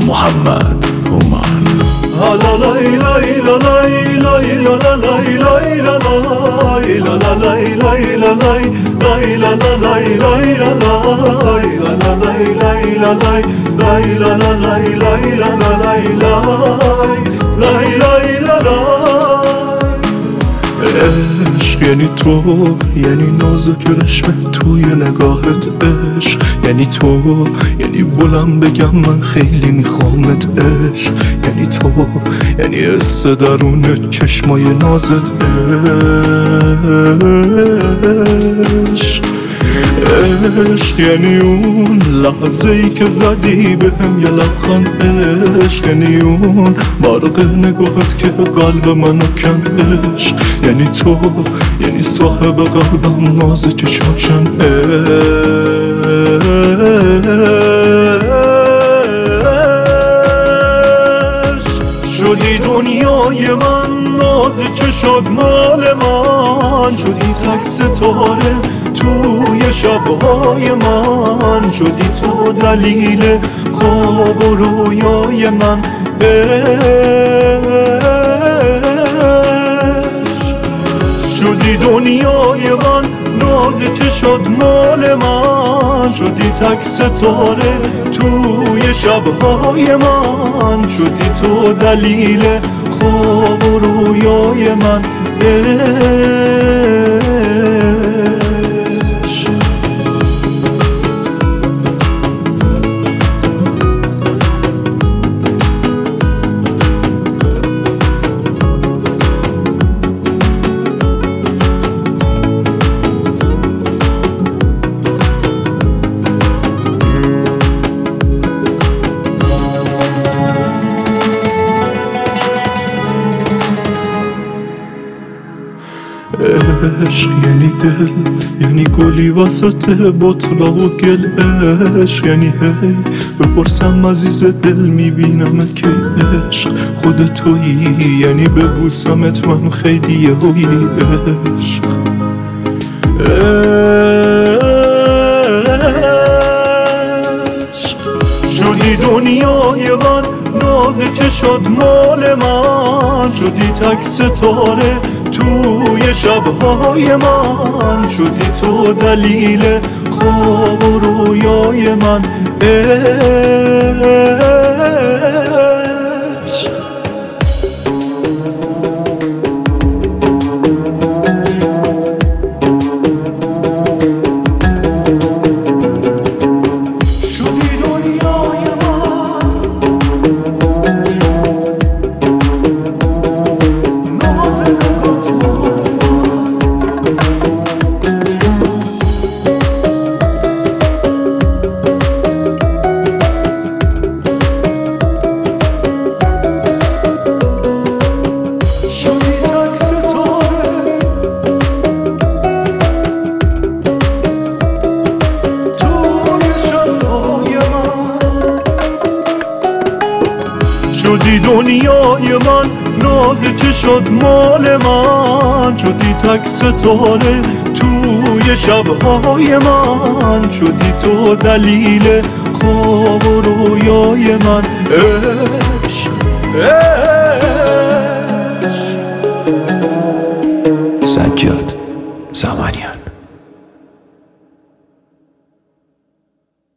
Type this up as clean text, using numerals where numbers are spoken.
محمد هومن. عشق یعنی تو، یعنی نازک رشمه توی نگاهت. عشق یعنی تو، یعنی بلند بگم من خیلی میخوامت. عشق یعنی تو، یعنی حس درون چشمای نازت. عشق یعنی اون لحظه ای که زدی بهم یه لبخند. عشق یعنی اون برق نگاهت که قلب منو کند. عشق یعنی تو، یعنی صاحب قلبم ناز چشاشم. عشق شدی دنیای من، ناز چشات مال من. شدی تک ستاره توی شبهای من. شدی تو دلیل خواب و رویای من. شدی دنیای من، ناز چشات مال من. شدی تک ستاره توی شبهای من. شدی تو دلیل خواب و رویای من. عشق یعنی دل، یعنی گلی وسط بطلاق و گل. عشق یعنی هی بپرسم عزیز دل میبینمت که عشق خود تویی. یعنی ببوسمت من خیلی یهویی. عشق شدی دنیای من، ناز چشات مال من. شدی تک ستاره توی شبهای من. شدی تو دلیل خواب و رویای من. شدی دنیای من، ناز چشات مال من. شدی تک ستاره توی شبهای من. شدی تو دلیل خواب و رویای من. عشق